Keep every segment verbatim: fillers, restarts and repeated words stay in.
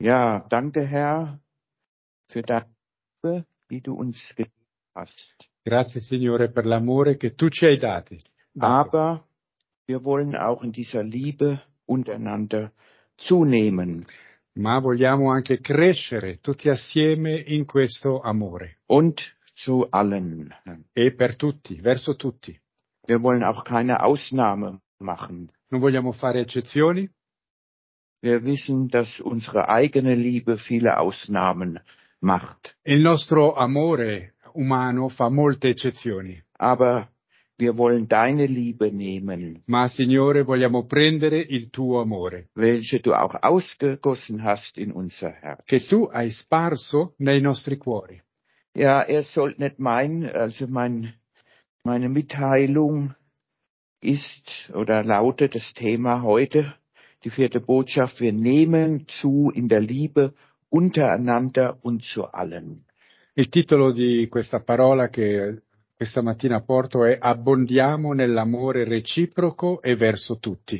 Ja, danke Herr für deine Liebe, die du uns gegeben hast. Grazie Signore per l'amore che tu ci hai dati. dato. Aber wir wollen auch in dieser Liebe untereinander zunehmen Ma vogliamo anche crescere tutti assieme in questo amore. und zu allen. E per tutti, verso tutti. Wir wollen auch keine Ausnahme machen. Non vogliamo fare eccezioni. Wir wissen, dass unsere eigene Liebe viele Ausnahmen macht. Il nostro amore umano fa molte eccezioni. Aber wir wollen deine Liebe nehmen, Ma Signore vogliamo prendere il tuo amore, welche du auch ausgegossen hast in unser Herz. che tu hai sparso nei nostri cuori. Ja, er sollte nicht meinen, also mein, meine Mitteilung ist oder lautet das Thema heute, die vierte Botschaft, wir nehmen zu in der Liebe untereinander und zu allen. Il titolo di questa parola che questa mattina porto è Abbondiamo nell'amore reciproco e verso tutti.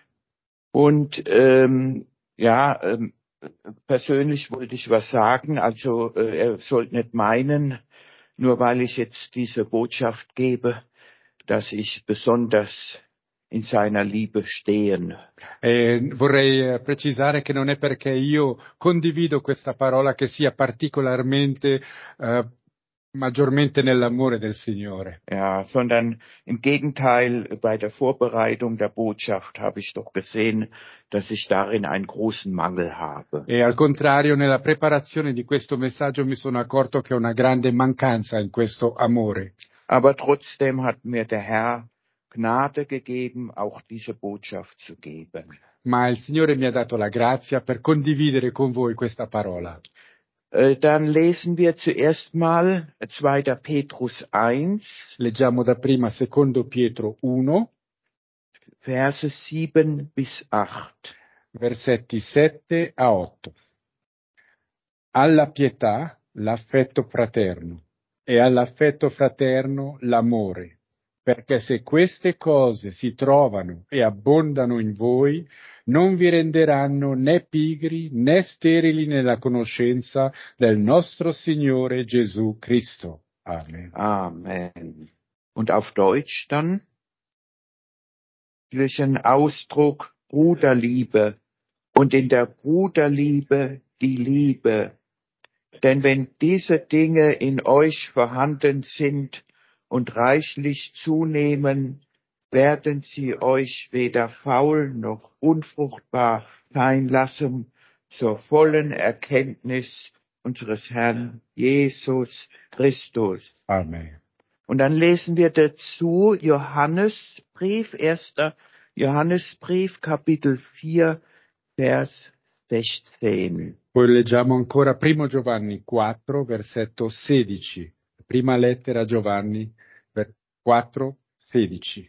Und ähm, ja, ähm, persönlich wollte ich was sagen, also äh, er sollte nicht meinen, nur weil ich jetzt diese Botschaft gebe, dass ich besonders in seiner Liebe stehen. E vorrei eh, precisare che non è perché io condivido questa parola che sia particolarmente, eh, maggiormente nell'amore del Signore. Ja, sondern im Gegenteil, bei der Vorbereitung der Botschaft habe ich doch gesehen, dass ich darin einen großen Mangel habe. E al contrario, nella preparazione di questo messaggio mi sono accorto che ho una grande mancanza in questo amore. Aber trotzdem hat mir der Herr Gnade gegeben, auch diese Botschaft zu geben. Ma il Signore mi ha dato la grazia per condividere con voi questa parola. Äh, Dann lesen wir zuerst mal zweiter Petrus eins, Leggiamo da prima secondo Pietro uno, Verse sieben bis acht. versetti sette a otto. Alla pietà l'affetto fraterno e all'affetto fraterno l'amore, perché se queste cose si trovano e abbondano in voi, non vi renderanno né pigri né sterili nella conoscenza del nostro Signore Gesù Cristo. Amen. Amen. Und auf Deutsch dann? Durch den Ausdruck Bruderliebe und in der Bruderliebe die Liebe. Denn wenn diese Dinge in euch vorhanden sind und reichlich zunehmen, werden sie euch weder faul noch unfruchtbar sein lassen zur vollen Erkenntnis unseres Herrn Jesus Christus. Amen. Und dann lesen wir dazu Johannesbrief, erster Johannesbrief, Kapitel vier, Vers sechzehn. Poi leggiamo ancora primo Giovanni quattro, versetto sedici. Prima lettera a Giovanni quattro, sedici.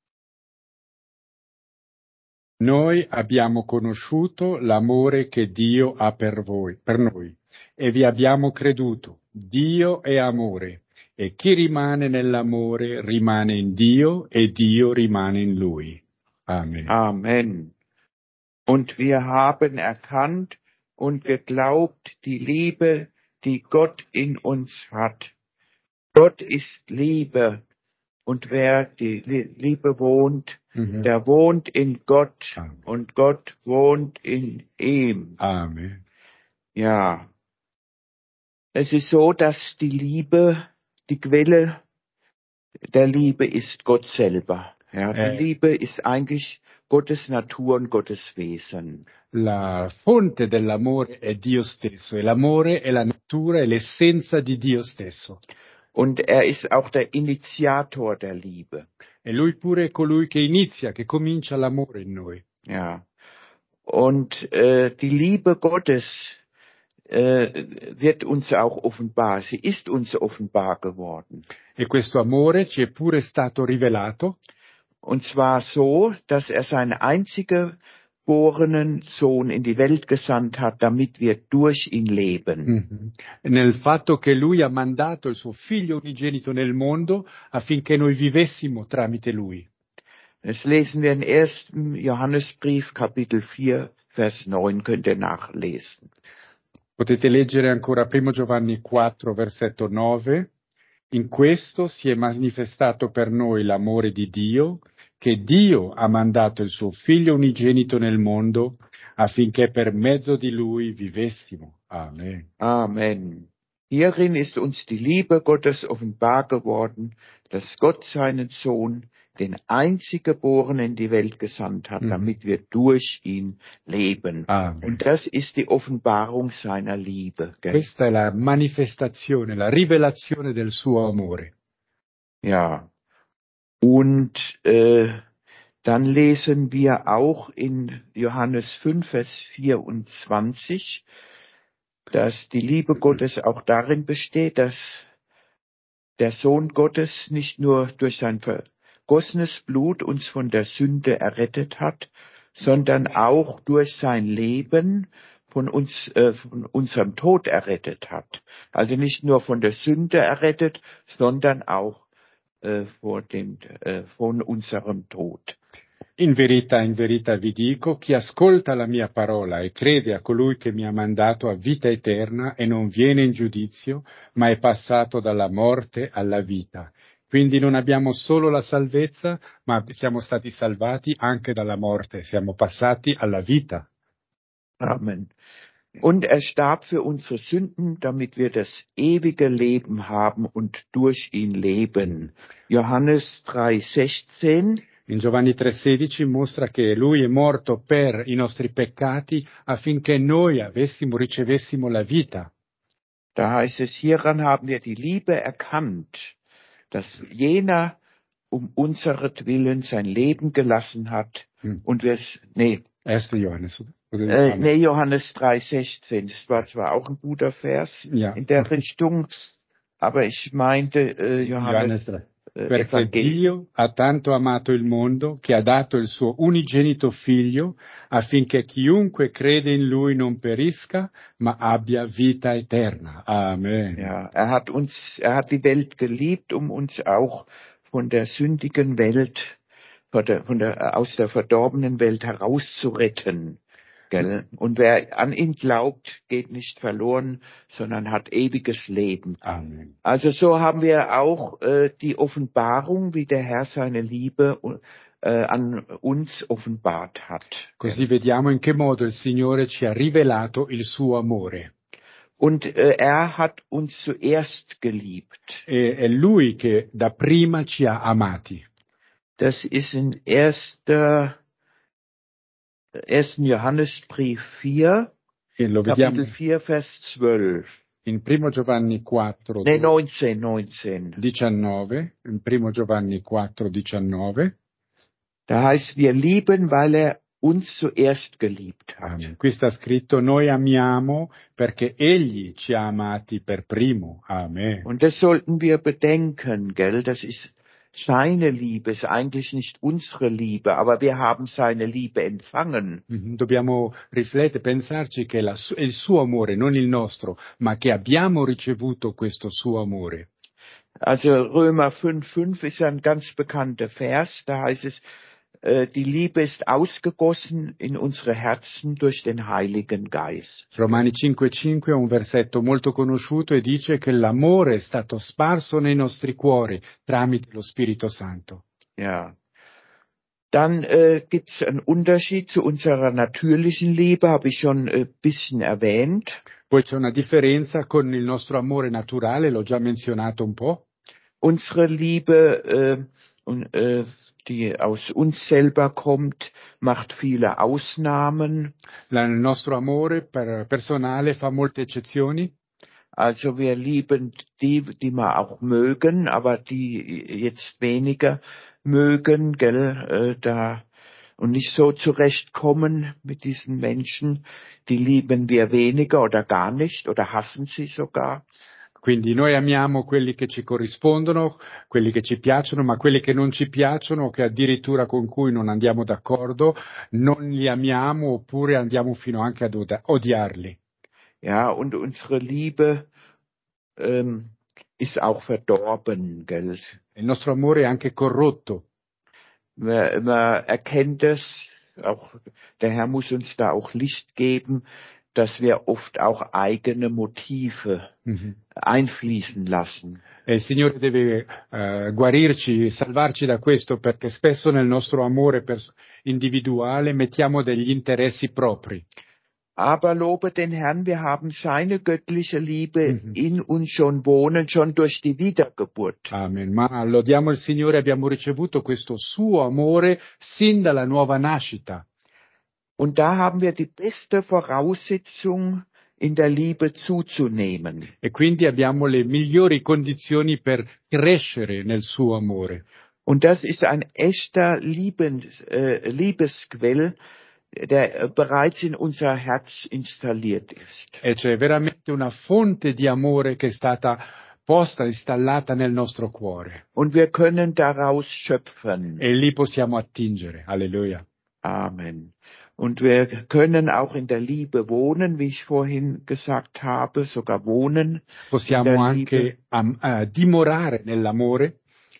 Noi abbiamo conosciuto l'amore che Dio ha per voi, per noi, e vi abbiamo creduto. Dio è amore, e chi rimane nell'amore rimane in Dio e Dio rimane in lui. Amen. Amen. Und wir haben erkannt und geglaubt die Liebe, die Gott in uns hat. Gott ist Liebe, und wer die Liebe wohnt, Mhm. der wohnt in Gott, Amen. und Gott wohnt in ihm. Amen. Ja. Es ist so, dass die Liebe, die Quelle der Liebe ist Gott selber. Ja, die Äh. Liebe ist eigentlich Gottes Natur und Gottes Wesen. La fonte dell'amore è Dio stesso, e l'amore è la natura e l'essenza di Dio stesso. Und er ist auch der Initiator der Liebe. E lui pure è colui che inizia, che comincia l'amore in noi. Ja. Und äh, die Liebe Gottes äh, wird uns auch offenbar. Sie ist uns offenbar geworden. E questo amore ci è pure stato rivelato. Und zwar so, dass er seinen einzigen geborenen Sohn in die Welt gesandt hat, damit wir durch ihn leben. Mm-hmm. Nel fatto che lui ha mandato il suo figlio unigenito nel mondo affinché noi vivessimo tramite lui. Das lesen wir in ersten Johannesbrief, Kapitel vier, Vers neun könnt ihr nachlesen. Potete leggere ancora Primo Giovanni quattro, versetto nove. In questo si è manifestato per noi l'amore di Dio, che Dio ha mandato il suo Figlio unigenito nel mondo affinché per mezzo di Lui vivessimo. Amen. Amen. Hierin ist uns die Liebe Gottes offenbar geworden, dass Gott seinen Sohn, den Einziggeborenen, in die Welt gesandt hat, Mhm. damit wir durch ihn leben. Amen. Und das ist die Offenbarung seiner Liebe. Gell? Questa è la manifestazione, la rivelazione del suo amore. Ja. Und äh, dann lesen wir auch in Johannes fünf, Vers vierundzwanzig, dass die Liebe Gottes auch darin besteht, dass der Sohn Gottes nicht nur durch sein vergossenes Blut uns von der Sünde errettet hat, sondern auch durch sein Leben von uns, äh, von unserem Tod errettet hat. Also nicht nur von der Sünde errettet, sondern auch äh, vor dem, äh, von unserem Tod. In verità, in verità vi dico, chi ascolta la mia parola e crede a colui che mi ha mandato ha vita eterna e non viene in giudizio, ma è passato dalla morte alla vita. Quindi non abbiamo solo la salvezza, ma siamo stati salvati anche dalla morte, siamo passati alla vita. Amen. Und er starb für unsere Sünden, damit wir das ewige Leben haben und durch ihn leben. Johannes drei sechzehn. In Giovanni tre sedici mostra che lui è morto per i nostri peccati affinché noi avessimo, ricevessimo la vita. Da heißt es, hieran haben wir die Liebe erkannt, dass jener um unseretwillen sein Leben gelassen hat Hm. und wir, nee, erster Johannes. äh, nee, Johannes drei sechzehn. Das war zwar auch ein guter Vers Ja. in der Richtung, aber ich meinte äh, Johannes, Johannes tre. äh, Perché Evangelium. Dio ha tanto amato il mondo che ha dato il suo unigenito figlio affinché chiunque crede in lui non perisca, ma abbia vita eterna. Amen. Ja, er hat uns, er hat die Welt geliebt, um uns auch von der sündigen Welt, von der, von der, aus der verdorbenen Welt herauszuretten. Gell? Und wer an ihn glaubt, geht nicht verloren, sondern hat ewiges Leben. Amen. Also so haben wir auch äh, die Offenbarung, wie der Herr seine Liebe äh, an uns offenbart hat. Così vediamo in che modo il Signore ci ha rivelato il suo amore. Und äh, er hat uns zuerst geliebt. E è Lui che da prima ci ha amati. Das ist in erster ersten Johannesbrief vier, E lo vediamo Kapitel vier, Vers zwölf. in Primo Giovanni quattro, Nee, neunzehn, neunzehn. diciannove, in Primo Giovanni quattro, diciannove. Da heißt, wir lieben, weil er uns zuerst geliebt hat. Amen. Qui sta scritto, noi amiamo perché Egli ci ha amati per primo. Amen. Und das sollten wir bedenken, gell? Das ist seine Liebe, ist eigentlich nicht unsere Liebe, aber wir haben seine Liebe empfangen. Mhm. Dobbiamo riflettere, pensarci che la su- è il suo amore, non il nostro, ma che abbiamo ricevuto questo suo amore. Also Römer fünf fünf ist ja ein ganz bekannter Vers, da heißt es, äh, die Liebe ist ausgegossen in unsere Herzen durch den Heiligen Geist. Romani cinque cinque è un versetto molto conosciuto e dice che l'amore è stato sparso nei nostri cuori tramite lo Spirito Santo. Ja. Dann äh, gibt es einen Unterschied zu unserer natürlichen Liebe, habe ich schon ein äh, bisschen erwähnt. Poi c'è una differenza con il nostro amore naturale, l'ho già menzionato un po'. Unsere Liebe, äh, und, äh, die aus uns selber kommt, macht viele Ausnahmen. La- il nostro amore per- personale fa molte eccezioni. Also wir lieben die, die wir auch mögen, aber die jetzt weniger mögen, gell, äh, da und nicht so zurechtkommen mit diesen Menschen, die lieben wir weniger oder gar nicht oder hassen sie sogar. Quindi noi amiamo quelli che ci corrispondono, quelli che ci piacciono, ma quelli che non ci piacciono, che addirittura con cui non andiamo d'accordo, non li amiamo oppure andiamo fino anche ad od- odiarli. Ja, und unsere Liebe ähm, ist auch verdorben, gell. Il nostro amore è anche corrotto. Man, man erkennt es auch, der Herr muss uns da auch Licht geben, dass wir oft auch eigene Motive Mhm. einfließen lassen. E il Signore deve eh, guarirci, salvarci da questo, perché spesso nel nostro amore pers- individuale mettiamo degli interessi propri. Aber lobe den Herrn, wir haben seine göttliche Liebe Mhm. in uns schon wohnen, schon durch die Wiedergeburt. Amen. Ma lodiamo il Signore, abbiamo ricevuto questo suo amore sin dalla nuova nascita. Und da haben wir die beste Voraussetzung, in der Liebe zuzunehmen. E quindi abbiamo le migliori condizioni per crescere nel suo amore. Und das ist ein echter Liebens, äh, Liebesquell, der äh, bereits in unser Herz installiert ist. E c'è veramente una fonte di amore che è stata posta, installata nel nostro cuore. Und wir können daraus schöpfen. E lì possiamo attingere. Alleluia. Amen. Und wir können auch in der Liebe wohnen, wie ich vorhin gesagt habe, sogar wohnen. Possiamo in der anche Liebe. am- eh, dimorare nell'amore.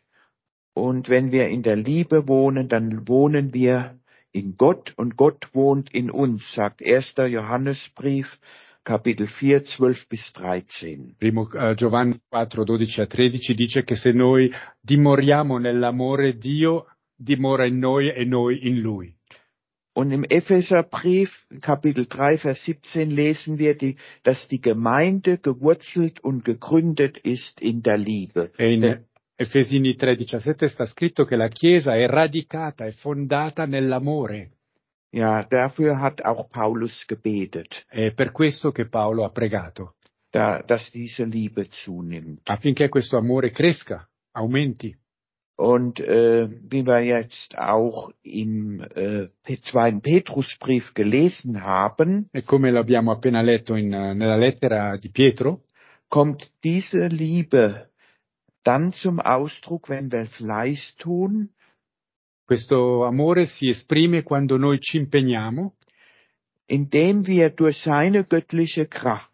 Und wenn wir in der Liebe wohnen, dann wohnen wir in Gott und Gott wohnt in uns, sagt erster Johannesbrief, Kapitel vier, zwölf bis dreizehn. Primo eh, Giovanni quattro, dodici a tredici dice che se noi dimoriamo nell'amore, Dio dimora in noi e noi in Lui. Und im Epheserbrief, Kapitel drei, Vers siebzehn, lesen wir, die, dass die Gemeinde gewurzelt und gegründet ist in der Liebe. E in Efesini tre diciassette sta scritto che la Chiesa è radicata e fondata nell'amore. Ja, dafür hat auch Paulus gebetet, È per questo che Paolo ha pregato, da, dass diese Liebe zunimmt. affinché questo amore cresca, aumenti. Und äh, wie wir jetzt auch im äh, zweiten Petrusbrief gelesen haben, E come l'abbiamo appena letto in, nella lettera di Pietro, kommt diese Liebe dann zum Ausdruck, wenn wir Fleiß tun, questo amore si esprime quando noi ci impegniamo, indem wir durch seine göttliche Kraft,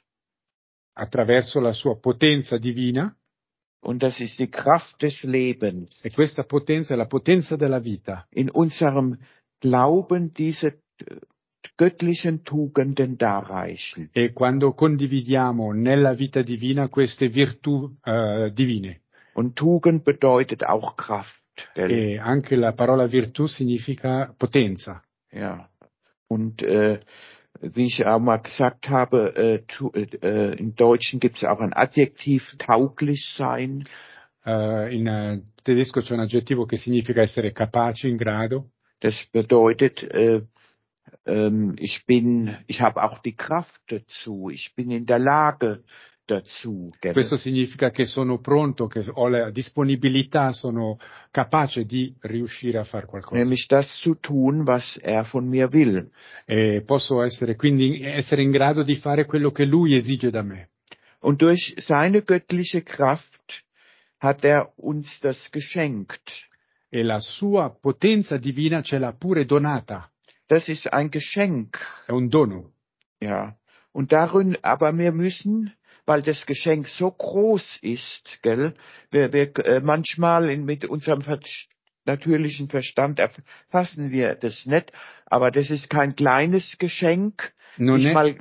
attraverso la sua potenza divina, und das ist die Kraft des Lebens, e questa potenza è la potenza della vita, in unserem Glauben diese äh, göttlichen Tugenden darreichen. e quando condividiamo nella vita divina queste virtù eh, divine. Und Tugend bedeutet auch Kraft. Gell? E anche la parola virtù significa potenza. Ja. Und äh, wie ich auch mal gesagt habe, äh, tu, äh, im Deutschen gibt es auch ein Adjektiv, tauglich sein. Uh, in uh, tedesco c'è un aggettivo che significa essere capaci, in grado. Das bedeutet, äh, ähm, ich bin, ich habe auch die Kraft dazu, ich bin in der Lage dazu. Gell? Questo significa che sono pronto, che ho la disponibilità, sono capace di riuscire a fare qualcosa. Nämlich das zu tun, was er von mir will. E posso essere quindi essere in grado di fare quello che lui esige da me. Und durch seine göttliche Kraft hat er uns das geschenkt. E la sua potenza divina ce l'ha pure donata. Das ist ein Geschenk. È un dono. Ja. Und darin, aber wir müssen, weil das Geschenk so groß ist, gell, wir, wir äh, manchmal in, mit unserem Ver natürlichen Verstand erfassen wir das nicht, aber das ist kein kleines Geschenk. Non Nicht è, mal,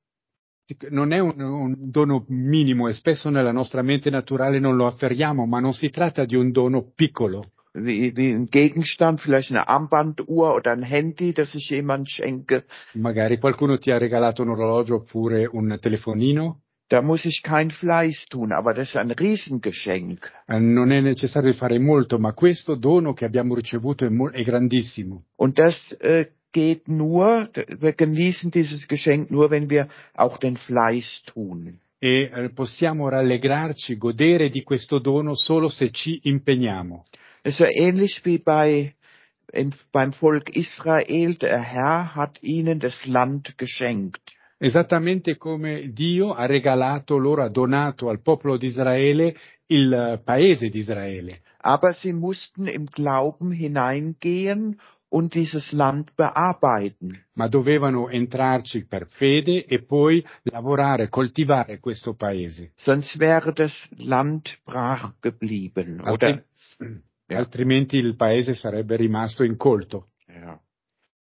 non è un, un dono minimo e spesso nella nostra mente naturale non lo afferriamo, ma non si tratta di un dono piccolo. wie, wie ein Gegenstand, vielleicht eine Armbanduhr oder ein Handy, das ich jemand schenke. Magari qualcuno ti ha regalato un orologio oppure un telefonino. Da muss ich kein Fleiß tun, aber das ist ein Riesengeschenk. Eh, non è necessario fare molto, ma questo dono che abbiamo ricevuto è, mo- è grandissimo. Und das äh, geht nur, wir genießen dieses Geschenk nur, wenn wir auch den Fleiß tun. E eh, possiamo rallegrarci, godere di questo dono solo se ci impegniamo. Es ist so ähnlich wie bei, im, beim Volk Israel, der Herr hat ihnen das Land geschenkt. Esattamente come Dio ha regalato loro, ha donato al popolo di Israele il eh, paese di Israele. Aber sie mussten im Glauben hineingehen und dieses Land bearbeiten. Ma dovevano entrarci per fede e poi lavorare, coltivare questo paese. Sonst wäre das Land brach geblieben. Oder, Altri- Altrimenti il paese sarebbe rimasto incolto. ja.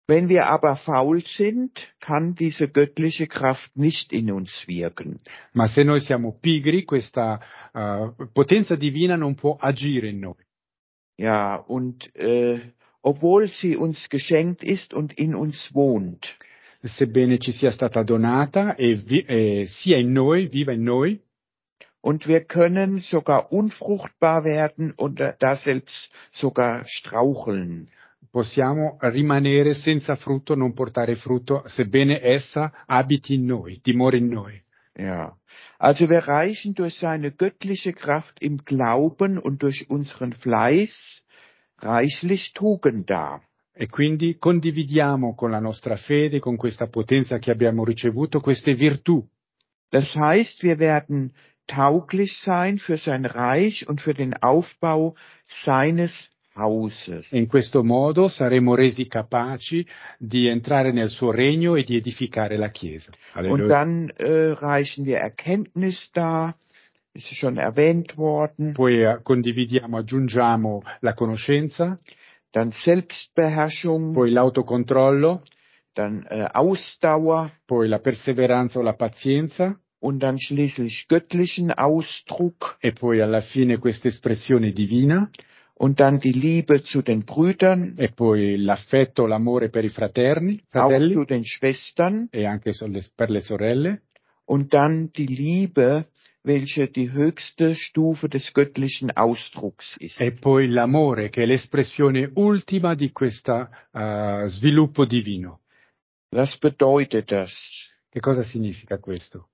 Wenn wir aber faul sind, kann diese göttliche Kraft nicht in uns wirken. Ma se noi siamo pigri, questa eh, potenza divina non può agire in noi. Ja, und äh, obwohl sie uns geschenkt ist und in uns wohnt. Sebbene ci sia stata donata e, vi- e sia in noi, viva in noi, Und wir können sogar unfruchtbar werden und da selbst sogar straucheln. possiamo rimanere senza frutto, non portare frutto, sebbene essa abiti in noi, dimori in noi. Ja. Also wir reichen durch seine göttliche Kraft im Glauben und durch unseren Fleiß reichlich Tugend dar. E quindi condividiamo con la nostra fede, con questa potenza che abbiamo ricevuto, queste virtù. Das heißt, wir werden tauglich sein für sein Reich und für den Aufbau seines Hauses. E in questo modo saremo resi capaci di entrare nel suo regno e di edificare la Chiesa. Und Alleluia. dann äh, reichen wir Erkenntnis dar, ist schon erwähnt worden, Poi eh, condividiamo, aggiungiamo la conoscenza, dann Selbstbeherrschung, poi l'autocontrollo, dann äh, Ausdauer poi la perseveranza o la pazienza und dann schließlich göttlichen Ausdruck e poi alla fine questa espressione divina und dann die Liebe zu den Brüdern, e poi l'affetto, l'amore per i fraterni, auch fratelli zu den Schwestern e anche solle- per le sorelle und dann die Liebe, welche die höchste Stufe des göttlichen Ausdrucks ist. e poi l'amore che è l'espressione ultima di questo sviluppo divino. Was bedeutet das? Che cosa significa questo?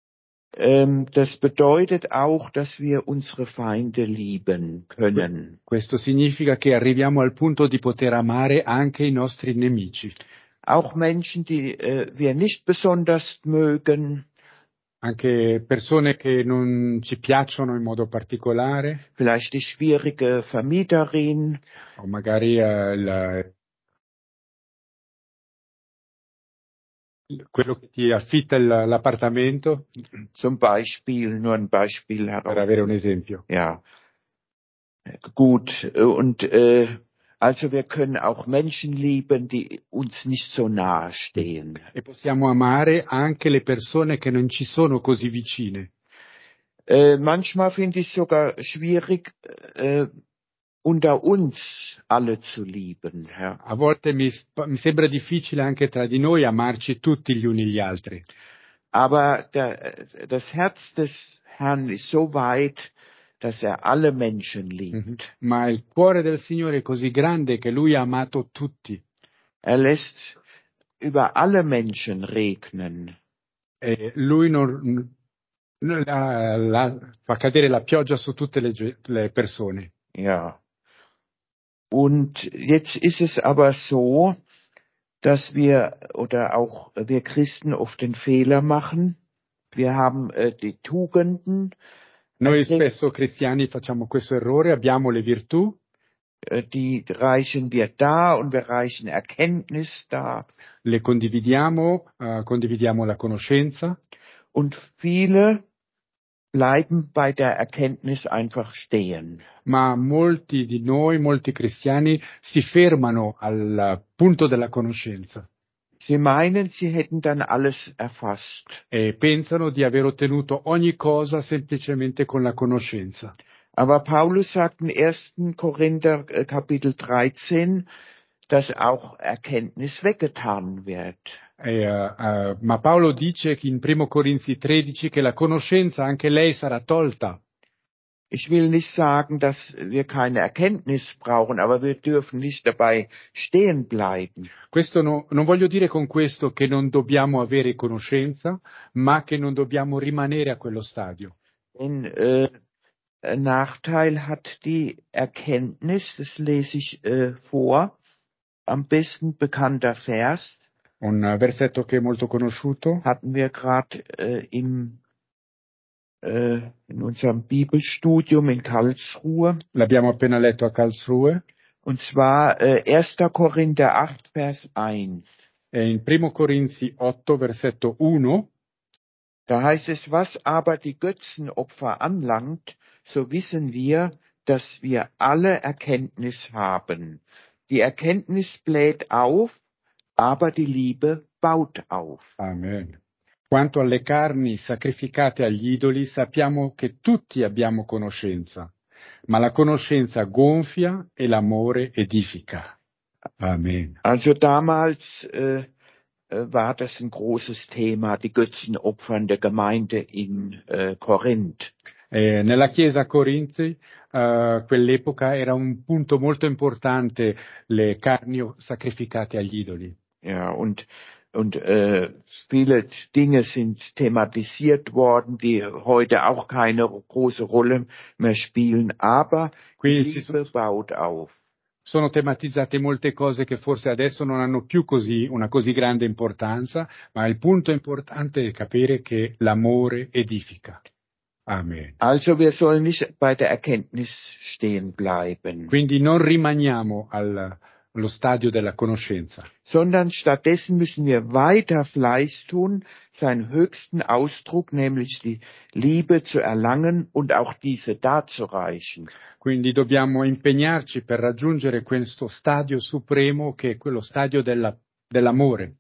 Ähm, das bedeutet auch, dass wir unsere Feinde lieben können. Questo significa che arriviamo al punto di poter amare anche i nostri nemici, Auch Menschen, die äh, wir nicht besonders mögen, anche persone che non ci piacciono in modo particolare, vielleicht die schwierige Vermieterin, o magari eh, la- quello che ti affitta il- l'appartamento, zum Beispiel, nur ein Beispiel per heraus. avere un esempio. Ja, gut. Und äh, also wir können auch Menschen lieben, die uns nicht so nahe stehen. E possiamo amare anche le persone che non ci sono così vicine. Äh, manchmal finde ich sogar schwierig, äh, unter uns alle zu lieben. Ja. A volte mi, sp- mi sembra difficile anche tra di noi amarci tutti gli uni gli altri, Aber der, das Herz des Herrn ist so weit, dass er alle Menschen liebt. ma il cuore del Signore è così grande che Lui ha amato tutti Er lässt über alle Menschen regnen. e Lui non, non- la- la- fa cadere la pioggia su tutte le, ge- le persone. Ja. Und jetzt ist es aber so, dass wir oder auch wir Christen oft den Fehler machen. Wir haben äh, die Tugenden, Noi Okay. spesso cristiani facciamo questo errore, abbiamo le virtù, äh, die reichen wir da und wir reichen Erkenntnis da. le condividiamo, eh, condividiamo la conoscenza, Und viele bleiben bei der Erkenntnis einfach stehen. ma molti di noi, molti cristiani, si fermano al punto della conoscenza Sie meinen, sie hätten dann alles erfasst. e pensano di aver ottenuto ogni cosa semplicemente con la conoscenza. Aber Paulus sagt in ersten Korinther äh, Kapitel dreizehn, dass auch Erkenntnis weggetan wird. E, eh, eh, ma Paolo dice che in primo Corinzi tredici che la conoscenza anche lei sarà tolta. Ich will nicht sagen, dass wir keine Erkenntnis brauchen, aber wir dürfen nicht dabei stehen bleiben. Questo no- non voglio dire con questo che non dobbiamo avere conoscenza, ma che non dobbiamo rimanere a quello stadio. Denn äh, ein Nachteil hat die Erkenntnis, das lese ich äh, vor, am besten bekannter Vers, Un versetto che è molto conosciuto, hatten wir gerade äh, im äh, in unserem Bibelstudium in Karlsruhe. l'abbiamo appena letto a Karlsruhe, Und zwar äh, erster Korinther acht, Vers eins. è in primo Corinzi otto, versetto uno, Da heißt es, was aber die Götzenopfer anlangt, so wissen wir, dass wir alle Erkenntnis haben. Die Erkenntnis bläht auf, aber die Liebe baut auf. Amen. Quanto alle carni sacrificate agli idoli, sappiamo che tutti abbiamo conoscenza, ma la conoscenza gonfia e l'amore edifica. Amen. Also damals äh, äh, war das ein großes Thema, die Götzenopfer der Gemeinde in äh, Korinth. Eh, nella chiesa a Corinzi, eh, quell'epoca era un punto molto importante le carni sacrificate agli idoli. Ja, und und äh, viele Dinge sind thematisiert worden, die heute auch keine große Rolle mehr spielen, aber die Qui si Liebe so- baut auf. sono tematizzate molte cose che forse adesso non hanno più così, una così grande importanza, ma il punto importante è capire che l'amore edifica. Amen. Also wir sollen nicht bei der Erkenntnis stehen bleiben, Quindi non rimaniamo al- allo stadio della conoscenza, sondern stattdessen müssen wir weiter Fleiß tun, seinen höchsten Ausdruck, nämlich die Liebe zu erlangen und auch diese darzureichen. quindi dobbiamo impegnarci per raggiungere questo stadio supremo che è quello stadio della- dell'amore.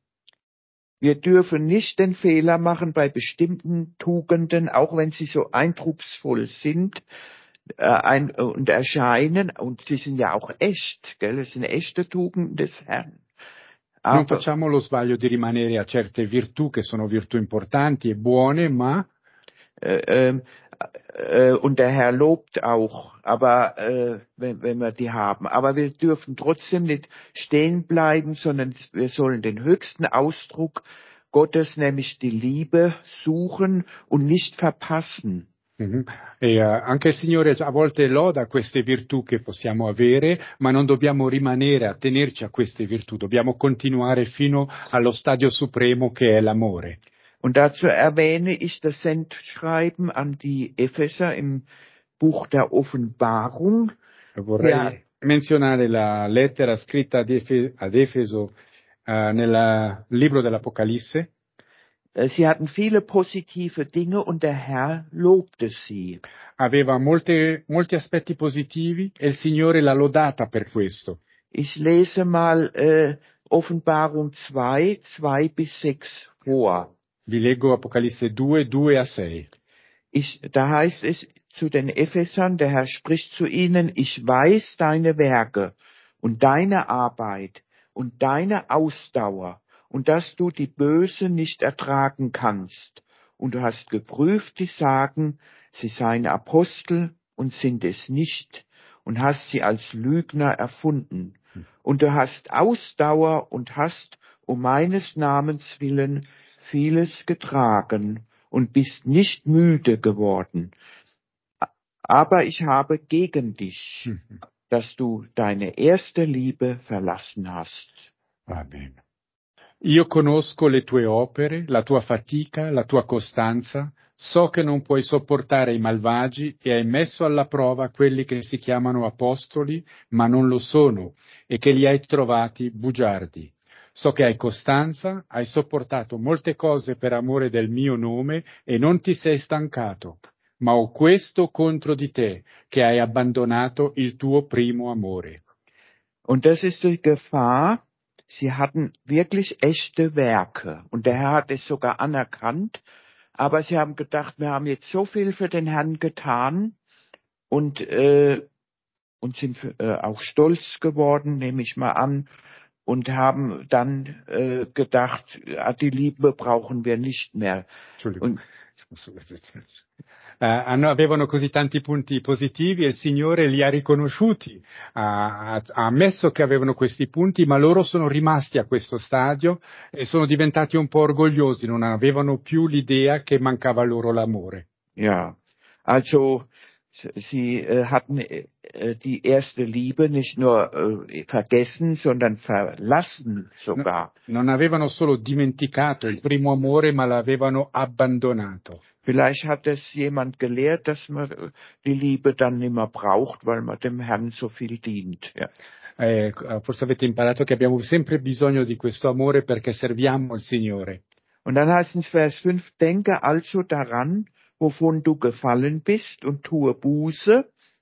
Wir dürfen nicht den Fehler machen, bei bestimmten Tugenden, auch wenn sie so eindrucksvoll sind äh, ein, und erscheinen, und sie sind ja auch echt, gell? Es sind echte Tugenden des Herrn. Non Aber, facciamo lo sbaglio di rimanere a certe virtù che sono virtù importanti e buone, ma äh, ähm, äh, und der Herr lobt auch, aber äh, wenn, wenn wir die haben. Aber wir dürfen trotzdem nicht stehen bleiben, sondern wir sollen den höchsten Ausdruck Gottes, nämlich die Liebe, suchen und nicht verpassen. Mhm. E, eh, anche il Signore a volte loda queste virtù che possiamo avere, ma non dobbiamo rimanere a tenerci a queste virtù, dobbiamo continuare fino allo stadio supremo che è l'amore. Und dazu erwähne ich das Sendschreiben an die Epheser im Buch der Offenbarung. Vorrei Ja. menzionare la lettera scritta ad, Efe- ad Efeso eh, nel libro dell'Apocalisse. Äh, Sie hatten viele positive Dinge und der Herr lobte sie. Aveva molte- molti aspetti positivi e il Signore l'ha lodata per questo. Ich lese mal äh, Offenbarung zwei, zwei bis sechs vor. Vi leggo Apocalisse due, due a sei. Ich, da heißt es zu den Ephesern, der Herr spricht zu ihnen, ich weiß deine Werke und deine Arbeit und deine Ausdauer und dass du die Böse nicht ertragen kannst. Und du hast geprüft, die sagen, sie seien Apostel und sind es nicht und hast sie als Lügner erfunden. Und du hast Ausdauer und hast um meines Namens willen vieles getragen und bist nicht müde geworden. Aber ich habe gegen dich, dass du deine erste Liebe verlassen hast. Amen. Io conosco le tue opere, la tua fatica, la tua costanza, so che non puoi sopportare i malvagi e hai messo alla prova quelli che si chiamano apostoli, ma non lo sono, e che li hai trovati bugiardi. So che hai costanza, hai sopportato molte cose per amore del mio nome e non ti sei stancato. Ma ho questo contro di te, che hai abbandonato il tuo primo amore. Und das ist die Gefahr. Sie hatten wirklich echte Werke. Und der Herr hat es sogar anerkannt. Aber sie haben gedacht, wir haben jetzt so viel für den Herrn getan und, äh, und sind äh, auch stolz geworden, nehme ich mal an, und haben dann äh, gedacht, ah, die Liebe brauchen wir nicht mehr. Und, Eh, hanno- avevano così tanti punti positivi e il Signore li ha riconosciuti, ha, ha- ha ammesso che avevano questi punti, ma loro sono rimasti a questo stadio e sono diventati un po' orgogliosi, non avevano più l'idea che mancava loro l'amore. ja, also sie äh, hatten äh, die erste Liebe nicht nur äh, vergessen, sondern verlassen sogar. No- non avevano solo dimenticato il primo amore, ma l'avevano abbandonato. Vielleicht hat es jemand gelehrt, dass man die Liebe dann nicht mehr braucht, weil man dem Herrn so viel dient. Ja. Eh, forse avete imparato che abbiamo sempre bisogno di questo amore perché serviamo il Signore. Und dann heißt es Vers fünf, denke also daran, wovon du gefallen bist und tue Buße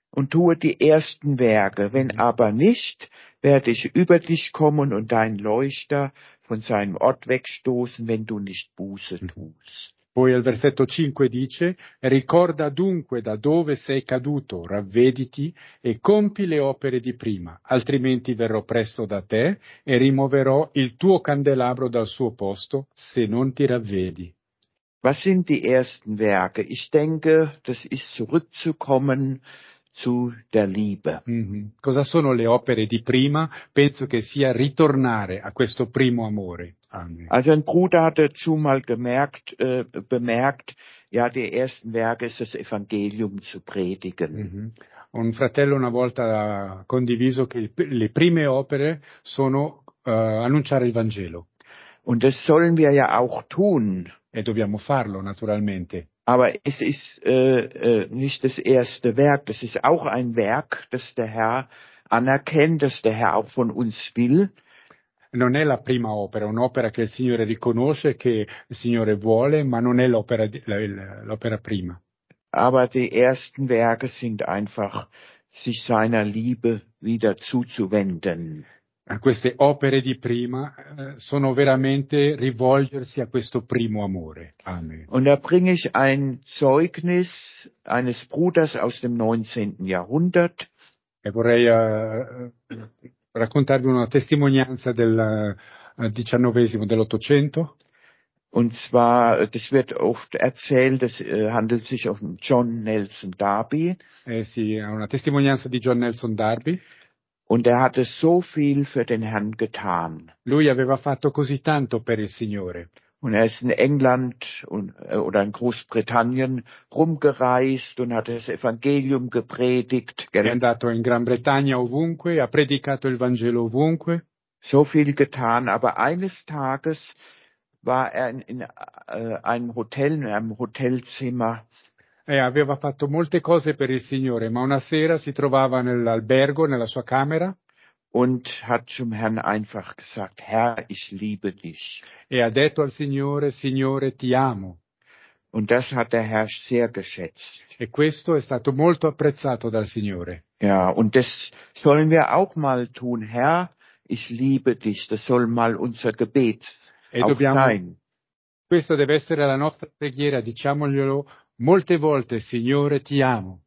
und tue die ersten Werke. Wenn aber nicht, werde ich über dich kommen und deinen Leuchter von seinem Ort wegstoßen, wenn du nicht Buße tust. Poi al versetto cinque dice: ricorda dunque da dove sei caduto, ravvediti e compi le opere di prima, altrimenti verrò presto da te e rimuoverò il tuo candelabro dal suo posto, se non ti ravvedi. Was sind die ersten Werke? Ich denke, das ist zurückzukommen zu der Liebe. Mm-hmm. Cosa sono le opere di prima? Penso che sia ritornare a questo primo amore. Amen. Also ein Bruder hat dazu mal gemerkt, äh, bemerkt, ja, die ersten Werke ist das Evangelium zu predigen. Mm-hmm. Un fratello una volta ha condiviso che le prime opere sono uh, annunciare il Vangelo. Und das sollen wir ja auch tun. E dobbiamo farlo, naturalmente. Aber es ist äh, äh, nicht das erste Werk, das ist auch ein Werk, das der Herr anerkennt, das der Herr auch von uns will. Non è la prima opera, è un'opera che il Signore riconosce, che il Signore vuole, ma non è l'opera, l'opera prima. Aber die ersten Werke sind einfach, sich seiner Liebe wieder zuzuwenden. Queste opere di prima eh, sono veramente rivolgersi a questo primo amore. Amen. Und da bringe ich ein Zeugnis eines Bruders aus dem neunzehnten Jahrhundert. E vorrei uh, raccontarvi una testimonianza del uh, diciannovesimo, dell'Ottocento. Und zwar, das wird oft erzählt, es äh, handelt sich um John Nelson Darby. Eh sì, è una testimonianza di John Nelson Darby. Und er hatte so viel für den Herrn getan. Lui aveva fatto così tanto per il Signore. Und er ist in England und, äh, oder in Großbritannien rumgereist und hat das Evangelium gepredigt. È andato in Gran Bretagna ovunque, ha predicato il Vangelo ovunque. So viel getan, aber eines Tages war er in, in äh, einem Hotel, in einem Hotelzimmer. E aveva fatto molte cose per il Signore, ma una sera si trovava nell'albergo, nella sua camera. Und hat zum Herrn einfach gesagt, Herr, ich liebe dich. E ha detto al Signore, Signore, ti amo. Und das hat der Herr sehr geschätzt. E questo è stato molto apprezzato dal Signore. Ja, und das sollen wir auch mal tun. Herr, ich liebe dich. Das soll mal unser Gebet E auch dobbiamo, sein. questa deve essere la nostra preghiera, diciamoglielo molte volte, Signore, ti amo.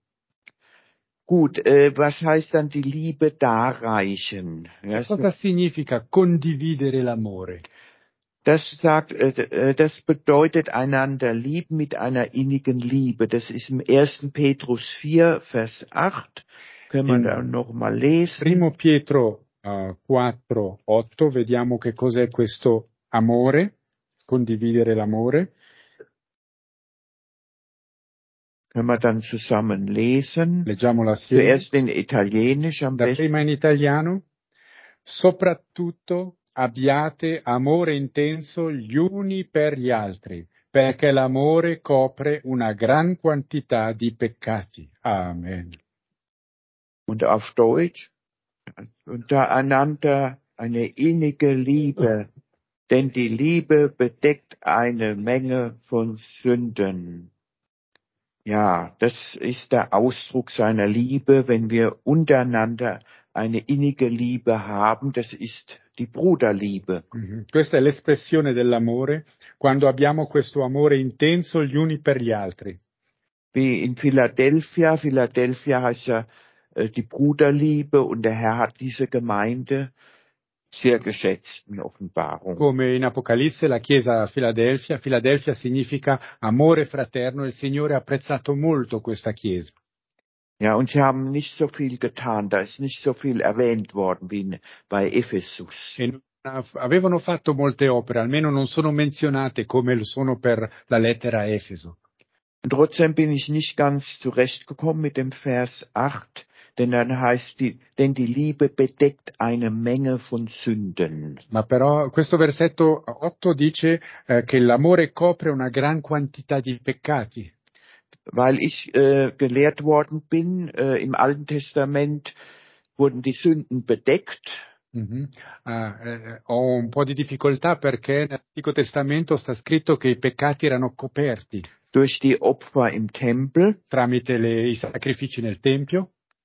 Gut, äh, was heißt dann die Liebe darreichen? Ja, Cosa significa condividere l'amore? Das sagt, äh, das bedeutet einander lieben mit einer innigen Liebe. Das ist im ersten Petrus vier, Vers acht. Können wir da noch mal lesen? Primo Pietro uh, quattro, otto, vediamo che cos'è questo amore, condividere l'amore. Können wir dann zusammen lesen? Leggiamola assieme. Zuerst in Italienisch am besten. Prima in italiano. Soprattutto abbiate amore intenso gli uni per gli altri, perché l'amore copre una gran quantità di peccati. Amen. Und auf Deutsch? Untereinander eine innige Liebe, denn die Liebe bedeckt eine Menge von Sünden. Ja, das ist der Ausdruck seiner Liebe, wenn wir untereinander eine innige Liebe haben, das ist die Bruderliebe. Mm-hmm. Questa è l'espressione dell'amore, quando abbiamo questo amore intenso gli uni per gli altri. Wie in Philadelphia, Philadelphia heißt ja äh, die Bruderliebe und der Herr hat diese Gemeinde sehr geschätzt in Offenbarung. Come in Apocalisse, la chiesa a Filadelfia, Filadelfia significa amore fraterno, e il Signore ha apprezzato molto questa chiesa. Ja, und sie haben nicht so viel getan, da ist nicht so viel erwähnt worden wie bei Ephesus. E avevano fatto molte opere, almeno non sono menzionate come lo sono per la lettera a Efeso. Und trotzdem bin ich nicht ganz zurechtgekommen mit dem Vers acht, denn dann heißt die, denn die Liebe bedeckt eine Menge von Sünden. Ma però questo versetto otto dice eh, che l'amore copre una gran quantità di peccati. Weil ich äh, gelehrt worden bin, äh, im Alten Testament wurden die Sünden bedeckt. Mm-hmm. Ah, eh, ho un po' di difficoltà perché nell'Antico Testamento sta scritto che i peccati erano coperti Durch die Opfer im Tempel. tramite le, i sacrifici nel Tempio.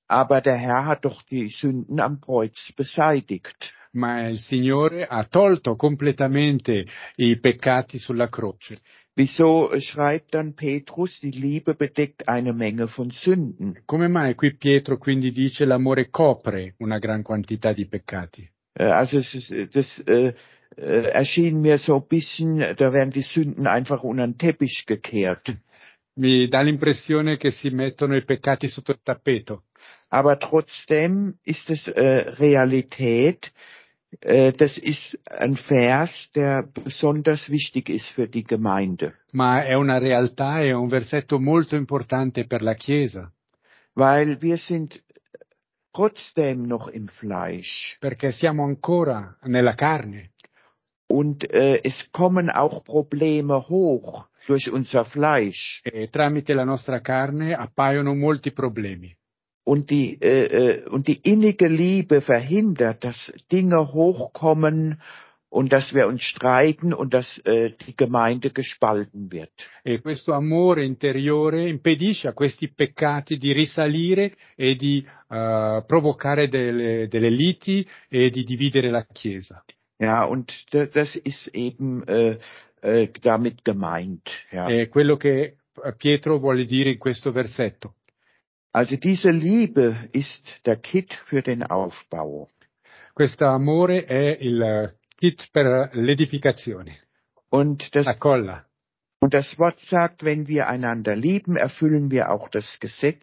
aber der Herr hat doch die Sünden am Kreuz beseitigt. Ma il Signore ha tolto completamente i peccati sulla croce. Wieso schreibt dann Petrus, die Liebe bedeckt eine Menge von Sünden? Come mai qui Pietro quindi dice l'amore copre una gran quantità di peccati? Äh, Also es ist, äh, das äh, äh, erschien mir so ein bisschen, da werden die Sünden einfach unter den Teppich gekehrt. Mi dà l'impressione che si mettono i peccati sotto il tappeto. Aber trotzdem ist es äh, Realität. Äh, das ist ein Vers, der besonders wichtig ist für die Gemeinde. Ma è una realtà, è un versetto molto importante per la Chiesa, Weil wir sind trotzdem noch im Fleisch. perché siamo ancora nella carne Und äh, es kommen auch Probleme hoch durch unser Fleisch. e tramite la nostra carne appaiono molti problemi. Und die, äh, äh, und die innige Liebe verhindert, dass Dinge hochkommen und dass wir uns streiten und dass äh, die Gemeinde gespalten wird. E questo amore interiore impedisce a questi peccati di risalire e di eh, provocare delle, delle liti e di dividere la Chiesa. Ja, und d- das ist eben äh, äh, damit gemeint. Ja. È quello che Pietro vuole dire in questo versetto. Also diese Liebe ist der Kit für den Aufbau. Questo amore è il kit per l'edificazione, Und das, la colla. und das Wort sagt, wenn wir einander lieben, erfüllen wir auch das Gesetz.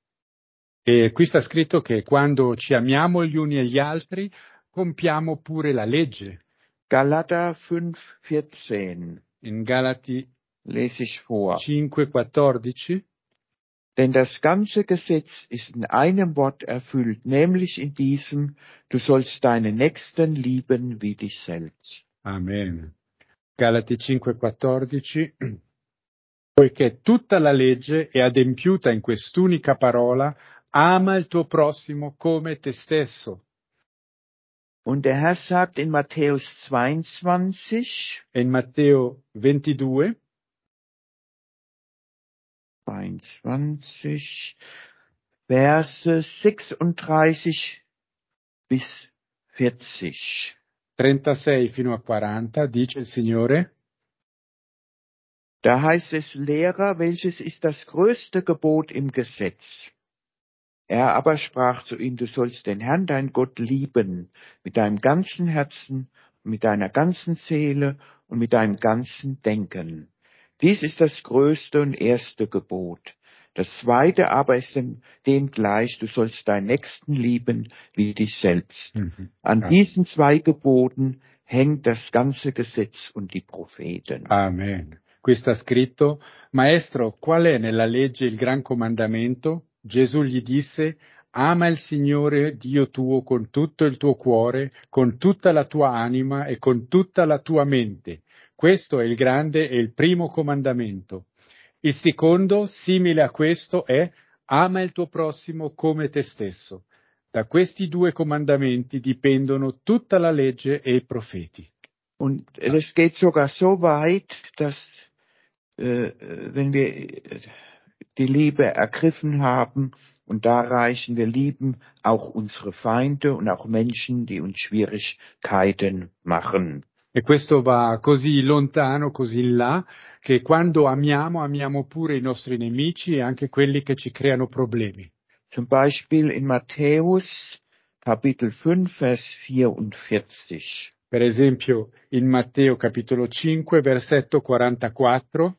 E qui sta scritto che quando ci amiamo gli uni e gli altri, compiamo pure la legge. Galater fünf vierzehn In Galati lese ich vor. cinque quattordici, Denn das ganze Gesetz ist in einem Wort erfüllt, nämlich in diesem, du sollst deinen Nächsten lieben wie dich selbst. Amen. Galati cinque quattordici, poiché tutta la legge è adempiuta in quest'unica parola, ama il tuo prossimo come te stesso. Und der Herr sagt in Matthäus zweiundzwanzig, E in Matteo ventidue, zweiundzwanzig, Verse sechsunddreißig bis vierzig. trentasei fino a quaranta, dice il Signore, Da heißt es, Lehrer, welches ist das größte Gebot im Gesetz? Er aber sprach zu ihm, du sollst den Herrn, dein Gott, lieben, mit deinem ganzen Herzen, mit deiner ganzen Seele und mit deinem ganzen Denken. Dies ist das größte und erste Gebot. Das zweite aber ist dem, dem gleich, du sollst deinen Nächsten lieben wie dich selbst. Mhm. An Ja. diesen zwei Geboten hängt das ganze Gesetz und die Propheten. Amen. Qui sta scritto, Maestro, qual è nella legge il gran comandamento? Gesù gli disse, ama il Signore Dio tuo con tutto il tuo cuore, con tutta la tua anima e con tutta la tua mente. Questo è il grande e il primo comandamento. Il secondo, simile a questo, è ama il tuo prossimo come te stesso. Da questi due comandamenti dipendono tutta la legge e i profeti. Und das geht sogar so weit, dass äh, wenn wir äh, die Liebe ergriffen haben und da reichen, wir lieben auch unsere Feinde und auch Menschen, die uns Schwierigkeiten machen. E questo va così lontano, così in là, che quando amiamo, amiamo pure i nostri nemici e anche quelli che ci creano problemi. Zum Beispiel in Matthäus Kapitel fünf, Vers vierundvierzig. Per esempio, in Matteo capitolo cinque, versetto quarantaquattro,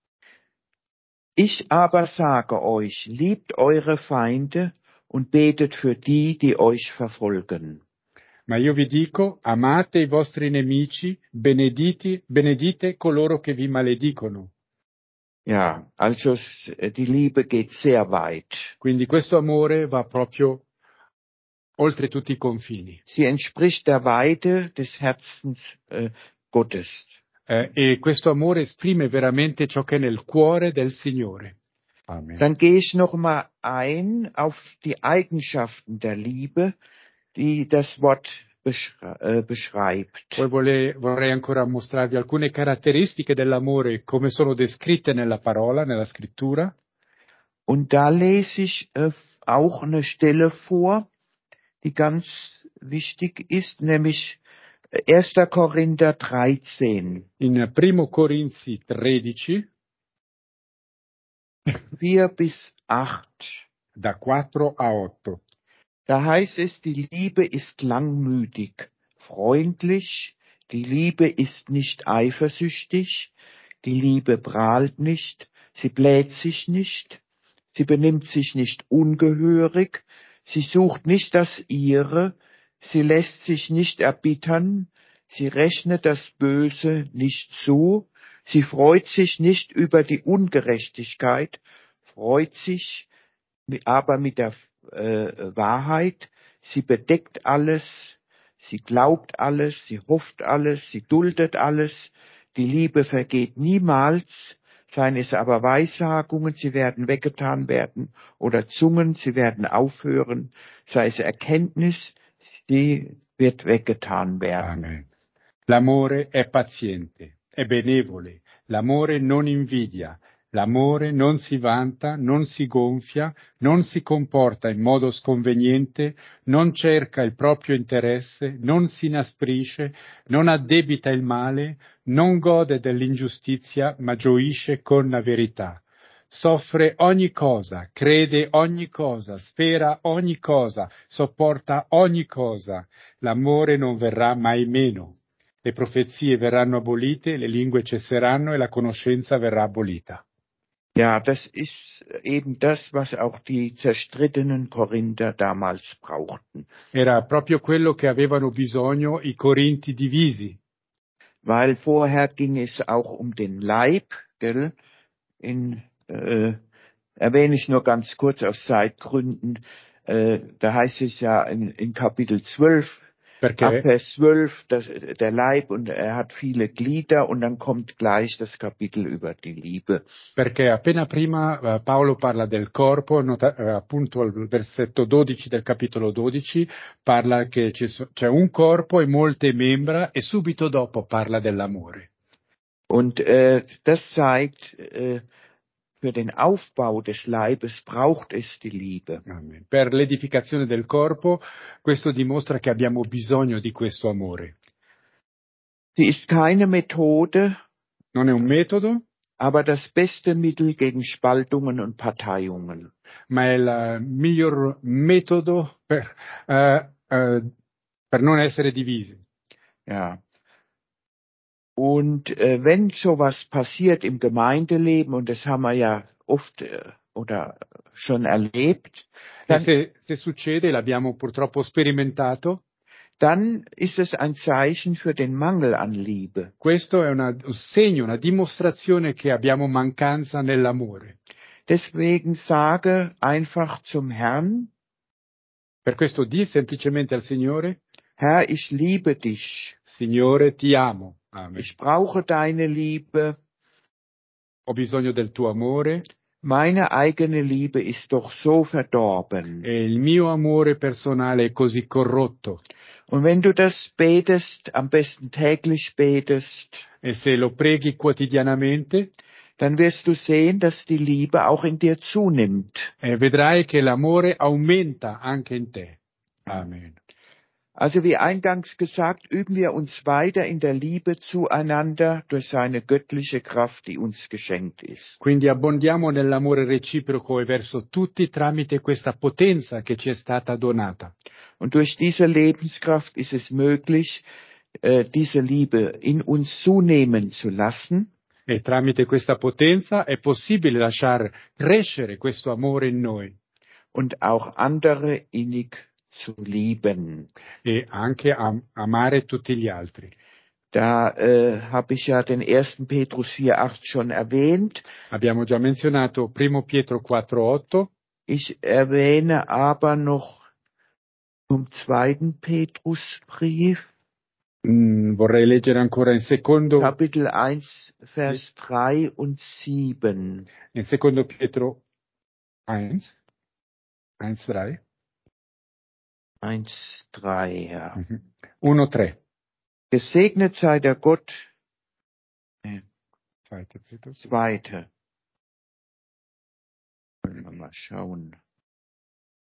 Ich aber sage euch, liebt eure Feinde und betet für die, die euch verfolgen. ma io vi dico, amate i vostri nemici, benediti, benedite coloro che vi maledicono. Ja, also s- die Liebe geht sehr weit. Quindi questo amore va proprio oltre tutti i confini. Sie entspricht der Weite des Herzens äh, Gottes. Eh, e questo amore esprime veramente ciò che è nel cuore del Signore. Amen. Dann gehe ich noch mal ein auf die Eigenschaften der Liebe, die das Wort beschre äh, beschreibt. Poi vole- vorrei ancora mostrarvi alcune caratteristiche dell'amore come sono descritte nella parola, nella scrittura. Und da lese ich äh, auch eine Stelle vor, die ganz wichtig ist, nämlich erster Korinther dreizehn, In Primo Corinzi tredici, vier bis acht. da quattro a otto. Da heißt es, die Liebe ist langmütig, freundlich, die Liebe ist nicht eifersüchtig, die Liebe prahlt nicht, sie bläht sich nicht, sie benimmt sich nicht ungehörig, sie sucht nicht das Ihre, sie lässt sich nicht erbittern, sie rechnet das Böse nicht zu, sie freut sich nicht über die Ungerechtigkeit, freut sich aber mit der äh, Wahrheit, sie bedeckt alles, sie glaubt alles, sie hofft alles, sie duldet alles, die Liebe vergeht niemals, seien es aber Weissagungen, sie werden weggetan werden, oder Zungen, sie werden aufhören, sei es Erkenntnis, sie wird weggetan werden. Amen. L'amore è paziente, è benevole, l'amore non invidia, l'amore non si vanta, non si gonfia, non si comporta in modo sconveniente, non cerca il proprio interesse, non si inasprisce, non addebita il male, non gode dell'ingiustizia, ma gioisce con la verità. Soffre ogni cosa, crede ogni cosa, spera ogni cosa, sopporta ogni cosa. L'amore non verrà mai meno. Le profezie verranno abolite, le lingue cesseranno e la conoscenza verrà abolita. Ja, das ist eben das, was auch die zerstrittenen Korinther damals brauchten. Era proprio quello che avevano bisogno i Corinti divisi, Weil vorher ging es auch um den Leib, gell? In, äh, erwähne ich nur ganz kurz aus Zeitgründen, äh, da heißt es ja in, in Kapitel zwölf, ab perché, Vers zwölf, dass, der Leib und er hat viele Glieder und dann kommt gleich das Kapitel über die Liebe. perché appena prima eh, Paolo parla del corpo, nota- eh, appunto al versetto dodici del capitolo dodici, parla che ci so- c'è un corpo e molte membra e subito dopo parla dell'amore. Und äh, das zeigt, äh, für den Aufbau des Leibes braucht es die Liebe. Amen. Per l'edificazione del corpo, questo dimostra che abbiamo bisogno di questo amore. Sie ist keine Methode, Non è un metodo, aber das beste Mittel gegen Spaltungen und Parteiungen. ma è il miglior metodo per, eh, eh, per non essere divisi. Ja. Und äh, wenn sowas passiert im Gemeindeleben, und das haben wir ja oft äh, oder schon erlebt, E dann, se, se succede, l'abbiamo purtroppo sperimentato, dann ist es ein Zeichen für den Mangel an Liebe. questo è una- un segno, una dimostrazione che abbiamo mancanza nell'amore. Deswegen sage einfach zum Herrn, Per questo di semplicemente al Signore, Herr, ich liebe dich. Signore, ti amo. Amen. Ich brauche deine Liebe. Ho bisogno del tuo amore Meine eigene Liebe ist doch so verdorben. e il mio amore personale è così corrotto. Und wenn du das betest, am besten täglich betest, E se lo preghi quotidianamente, dann wirst du sehen, dass die Liebe auch in dir zunimmt. eh, vedrai che l'amore aumenta anche in te. Amen. Also wie eingangs gesagt, üben wir uns weiter in der Liebe zueinander durch seine göttliche Kraft, die uns geschenkt ist. Quindi abbondiamo nell'amore reciproco e verso tutti tramite questa potenza che ci è stata donata. Und durch diese Lebenskraft ist es möglich, äh, diese Liebe in uns zunehmen zu lassen. E tramite questa potenza è possibile lasciar crescere questo amore in noi Und auch andere innig zu lieben. e anche am- amare tutti gli altri. Da äh, habe ich ja den ersten Petrus vier acht schon erwähnt. Abbiamo già menzionato Primo Pietro quattro otto, Ich erwähne aber noch vom zweiten Petrusbrief, mm, vorrei leggere ancora in secondo, Kapitel eins, Vers drei und sieben. in secondo Pietro uno, uno, tre, eins, drei, ja. uno tre. Gesegnet sei der Gott, äh, Zweite Petrus. zweite. Wollen wir mal schauen.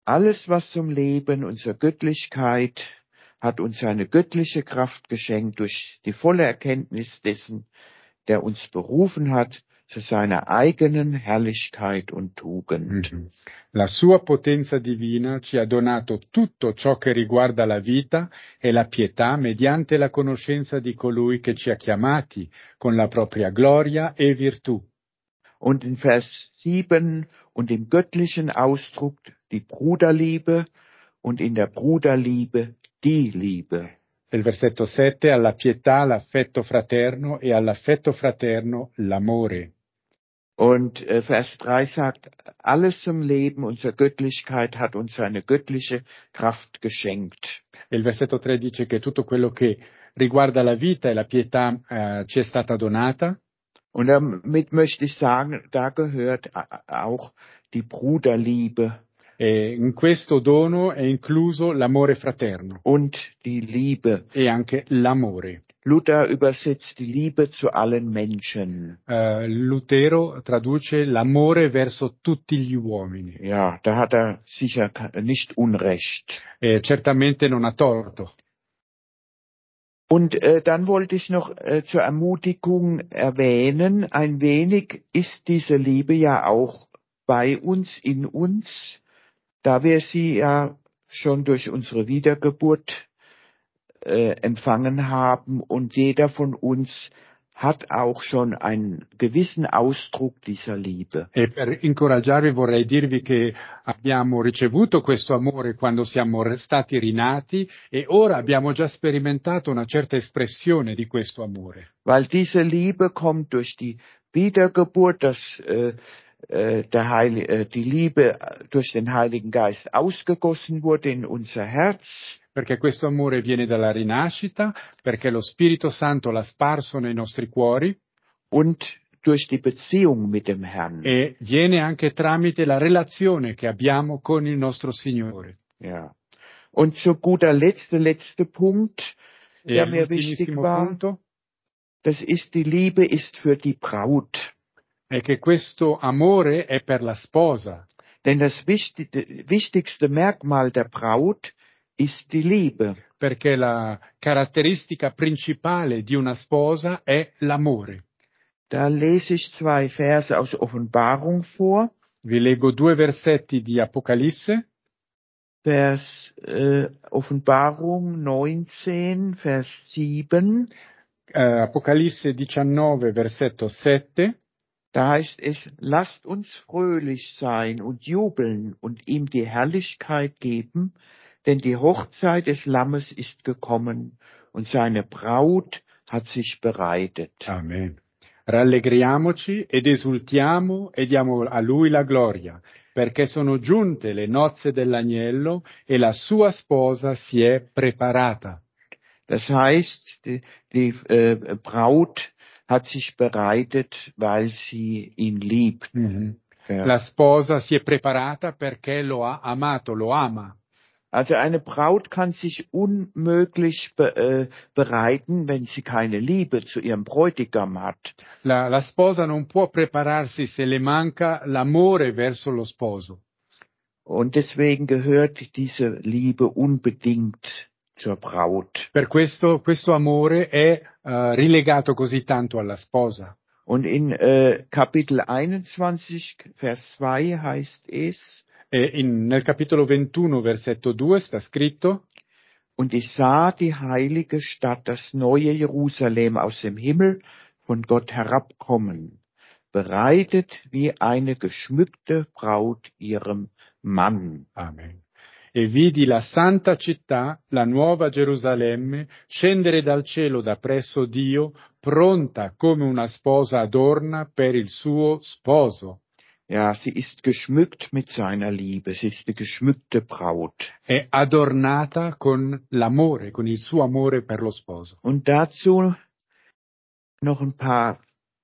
Alles, was zum Leben unserer Göttlichkeit, hat uns seine göttliche Kraft geschenkt durch die volle Erkenntnis dessen, der uns berufen hat zu seiner eigenen Herrlichkeit und Tugend. Mhm. La sua potenza divina ci ha donato tutto ciò che riguarda la vita e la pietà mediante la conoscenza di colui che ci ha chiamati con la propria gloria e virtù. Und in Vers sieben, und im göttlichen Ausdruck die Bruderliebe und in der Bruderliebe die Liebe. Nel versetto sette, alla pietà l'affetto fraterno e all'affetto fraterno l'amore. Und äh, Vers drei sagt, alles zum Leben unserer Göttlichkeit hat uns seine göttliche Kraft geschenkt. E il versetto tre dice che tutto quello che riguarda la vita e la pietà eh, ci è stata donata. Und damit möchte ich sagen, da gehört auch die Bruderliebe. E in questo dono è incluso l'amore fraterno. Und die Liebe. E anche l'amore. Luther übersetzt die Liebe zu allen Menschen. Uh, Lutero traduce l'amore verso tutti gli uomini. Ja, da hat er sicher nicht Unrecht. E certamente non ha torto. Und äh, dann wollte ich noch äh, zur Ermutigung erwähnen, ein wenig ist diese Liebe ja auch bei uns, in uns, da wir sie ja schon durch unsere Wiedergeburt äh, empfangen haben und jeder von uns hat auch schon einen gewissen Ausdruck dieser Liebe. E per incoraggiarvi vorrei dirvi che abbiamo ricevuto questo amore quando siamo stati rinati e ora abbiamo già sperimentato una certa espressione di questo amore. Weil diese Liebe kommt durch die Wiedergeburt, dass äh, äh, der Heil, äh, die Liebe durch den Heiligen Geist ausgegossen wurde in unser Herz. Perché questo amore viene dalla rinascita, perché lo Spirito Santo l'ha sparso nei nostri cuori. Und durch die Beziehung mit dem Herrn. E viene anche tramite la relazione che abbiamo con il nostro Signore. Ja. Und zu guter Letzt, der letzte Punkt, e der mir wichtig war, punto, das ist die Liebe ist für die Braut. È che questo amore è per la sposa. Denn das wichtigste Merkmal der Braut ist die Liebe. Perché la caratteristica principale di una sposa è l'amore. Da lese ich zwei Verse aus Offenbarung vor. Vi leggo due versetti di Apocalisse. Vers äh, Offenbarung neunzehn, Vers sieben. Äh, Apocalisse diciannove, versetto sette. Da heißt es, lasst uns fröhlich sein und jubeln und ihm die Herrlichkeit geben, denn die Hochzeit des Lammes ist gekommen und seine Braut hat sich bereitet. Amen. Rallegriamoci ed esultiamo e diamo a lui la gloria, perché sono giunte le nozze dell'agnello e la sua sposa si è preparata. Das heißt, die, die äh, Braut hat sich bereitet, weil sie ihn liebt. Mm-hmm. Ja. La sposa si è preparata perché lo ha amato, lo ama. Also eine Braut kann sich unmöglich be, äh, bereiten, wenn sie keine Liebe zu ihrem Bräutigam hat. La, la sposa non può prepararsi se le manca l'amore verso lo sposo. Und deswegen gehört diese Liebe unbedingt zur Braut. Per questo questo amore è uh, rilegato così tanto alla sposa. Und in äh, Kapitel einundzwanzig, Vers zwei heißt es, E in, nel capitolo ventuno, versetto due, sta scritto: Und ich sah die heilige Stadt, das neue Jerusalem aus dem Himmel von Gott herabkommen, bereitet wie eine geschmückte Braut ihrem Mann. Amen. E vidi la santa città, la nuova Gerusalemme, scendere dal cielo da presso Dio, pronta come una sposa adorna per il suo sposo. Ja, sie ist geschmückt mit seiner Liebe, sie ist die geschmückte Braut. È adornata con l'amore, con il suo amore per lo sposo. Und dazu noch ein paar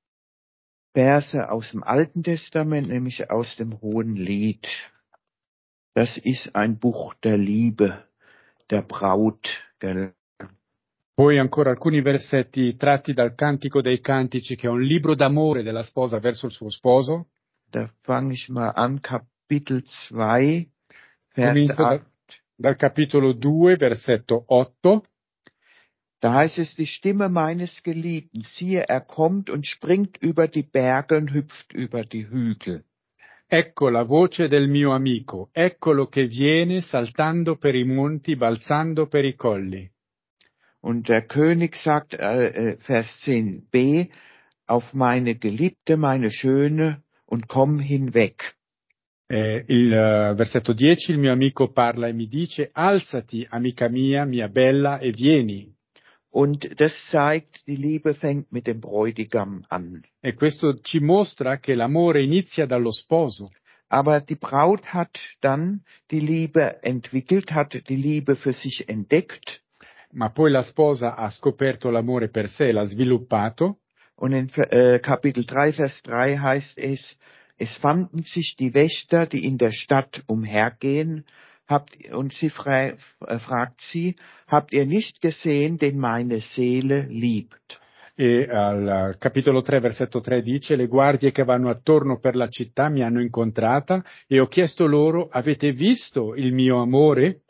Verse aus dem Alten Testament, nämlich aus dem Hohen Lied. Das ist ein Buch der Liebe, der Braut. Gell? Poi ancora alcuni versetti tratti dal Cantico dei Cantici, che è un libro d'amore della sposa verso il suo sposo. Da fange ich mal an, Kapitel zwei. Vers Comincio da- acht. dal capitolo due, versetto otto. Da heißt es, die Stimme meines Geliebten, siehe, er kommt und springt über die Berge und hüpft über die Hügel. Ecco la voce del mio amico, eccolo che viene saltando per i monti, balzando per i colli. Und der König sagt, äh, äh, Vers zehn b, auf meine Geliebte, meine Schöne, und komm hinweg. Eh, il eh, versetto dieci, il mio amico parla e mi dice, alzati, amica mia, mia bella, e vieni. Und das zeigt, die Liebe fängt mit dem Bräutigam an. E questo ci mostra che l'amore inizia dallo sposo. Aber die Braut hat dann die Liebe entwickelt, hat die Liebe für sich entdeckt. Ma poi la sposa ha scoperto l'amore per sé, l'ha sviluppato, Und in äh, Kapitel drei, Vers drei heißt es, es fanden sich die Wächter, die in der Stadt umhergehen, habt, und sie fra äh, fragt sie, habt ihr nicht gesehen, den meine Seele liebt? e al capitolo tre, versetto tre dice, le guardie che vanno attorno per la città mi hanno incontrata e ho chiesto loro, avete visto il mio amore?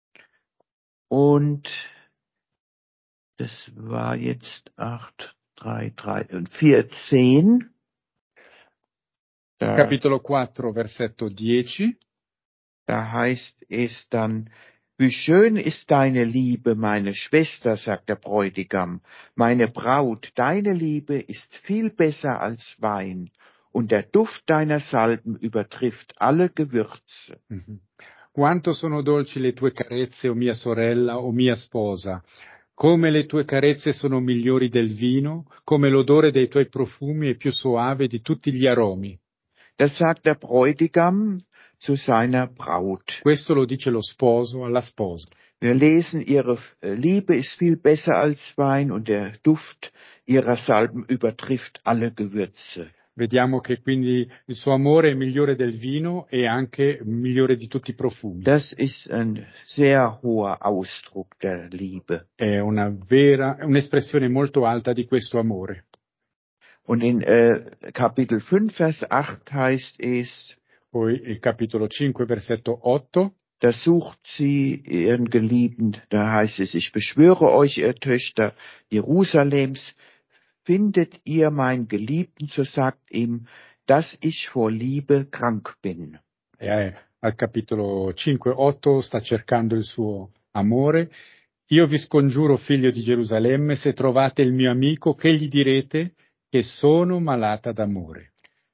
Und das war jetzt acht, drei, drei und vierzehn. Da, Capitolo quattro, versetto dieci. da heißt es dann, wie schön ist deine Liebe, meine Schwester, sagt der Bräutigam, meine Braut, deine Liebe ist viel besser als Wein, und der Duft deiner Salben übertrifft alle Gewürze. Mhm. Quanto sono dolci le tue carezze, o mia sorella, o mia sposa. Come le tue carezze sono migliori del vino, come l'odore dei tuoi profumi è più soave di tutti gli aromi. Das sagt der Bräutigam zu seiner Braut. Questo lo dice lo sposo alla sposa. Wir lesen, ihre Liebe ist viel besser als Wein und der Duft ihrer Salben übertrifft alle Gewürze. Vediamo che quindi il suo amore è migliore del vino e anche migliore di tutti i profumi. Das ist ein sehr hoher Ausdruck der Liebe. È una vera, un'espressione molto alta di questo amore. Und in äh, Kapitel fünf, Vers acht heißt es, Poi il capitolo cinque, versetto otto. da sucht sie ihren Geliebten, da heißt es, ich beschwöre euch, ihr Töchter Jerusalems, findet ihr meinen Geliebten, so sagt ihm, dass ich vor Liebe krank bin. E al capitolo cinque, otto sta cercando il suo amore. Io vi scongiuro, figlio di Gerusalemme, se trovate il mio amico, che gli direte che sono malata d'amore.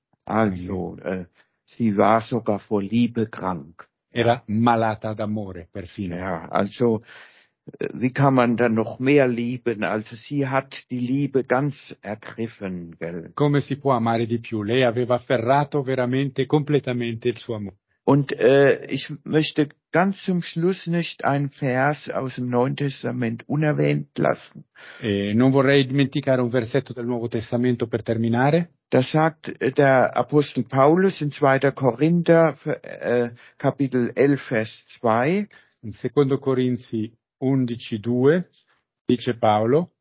Also, äh, sie war sogar vor Liebe krank. Era malata d'amore, perfino. Ja, also, äh, wie kann man dann noch mehr lieben? Also, sie hat die Liebe ganz ergriffen, gell? Come si può amare di più? Lei aveva afferrato veramente, completamente il suo amore. Und äh, ich möchte ganz zum Schluss nicht einen Vers aus dem Neuen Testament unerwähnt lassen. E non vorrei dimenticare un versetto del Nuovo Testamento per terminare. Da sagt der Apostel Paulus in zweiter Korinther, äh, Kapitel elf, Vers zwei, In secondo Corinzi undici due dice Paolo,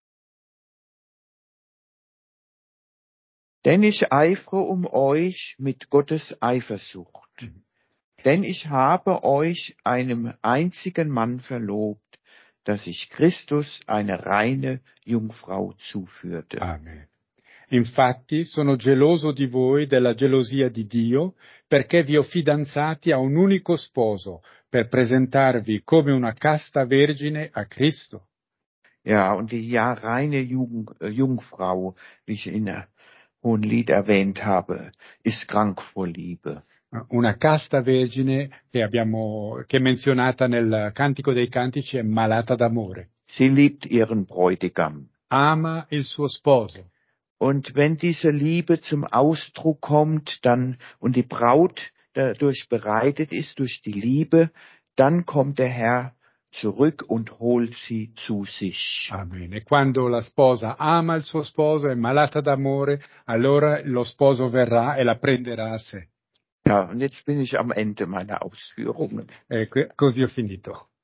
denn ich eifere um euch mit Gottes Eifersucht. Denn ich habe euch einem einzigen Mann verlobt, dass ich Christus eine reine Jungfrau zuführte. Amen. Infatti sono geloso di voi della gelosia di Dio, perché vi ho fidanzati a un unico sposo, per presentarvi come una casta vergine a Cristo. Ja, und die ja reine Jugend, äh, Jungfrau, wie ich in der Hohen Lied erwähnt habe, ist krank vor Liebe. Una casta vergine che abbiamo, che è menzionata nel Cantico dei Cantici è malata d'amore. Sie liebt ihren Bräutigam. Ama il suo sposo. Und wenn diese Liebe zum Ausdruck kommt, dann, und die Braut dadurch bereitet ist, durch die Liebe, dann kommt der Herr zurück und holt sie zu sich. Amen. E quando la sposa ama il suo sposo, è malata d'amore, allora lo sposo verrà e la prenderà a sé. Ja, und jetzt bin ich am Ende meiner Ausführungen. E così ho finito.